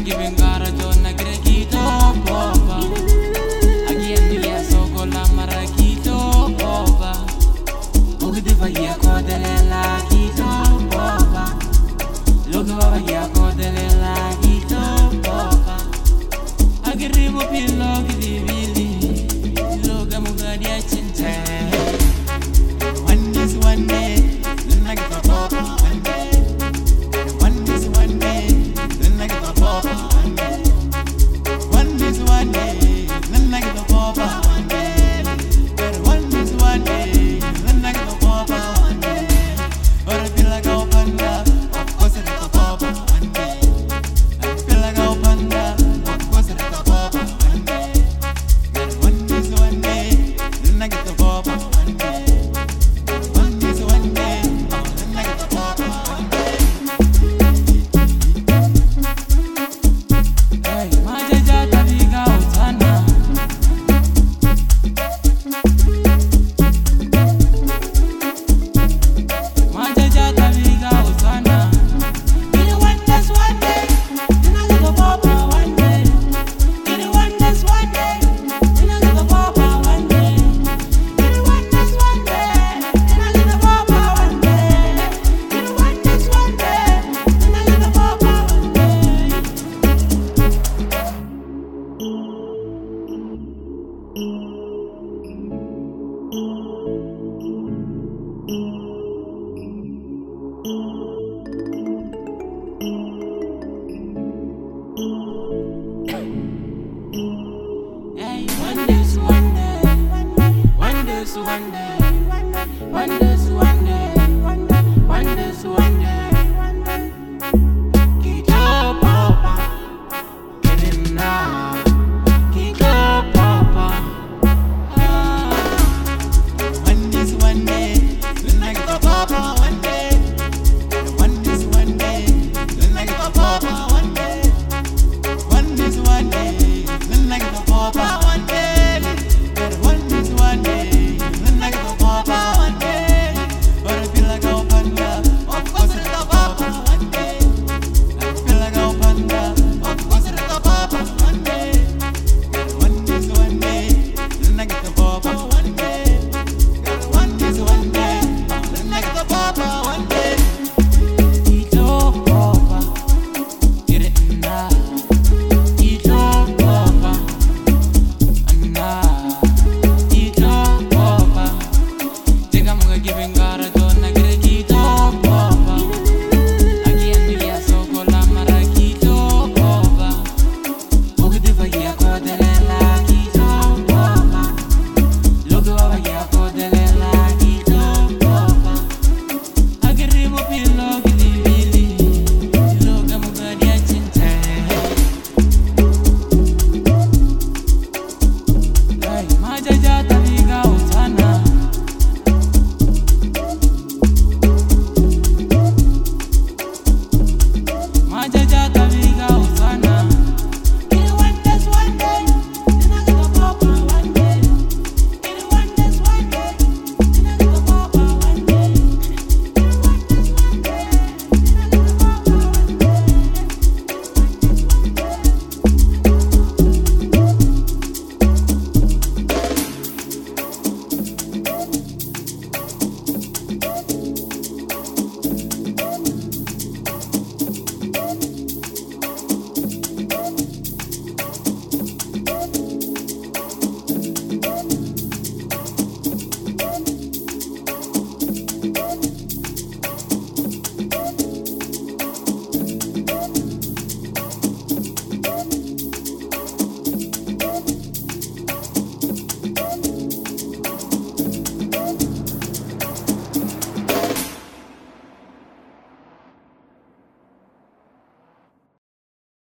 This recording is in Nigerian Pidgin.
giving garajo na grekito pova. Again dia soko la marakito pova. Ogde vaya kodele la kito pova. Logo vaya kodele la kito pova. Agribo pillo gidivili. Logo mugadi achinte. One day, then I get a pop. One day, then I get a pop. One day, then I get a pop. One day, then I get a pop. One day, but I feel like I'll panda. Of course I get a pop. One day, I feel like I'll panda. Of course I get a pop. One day, then I get a pop. One day. One day.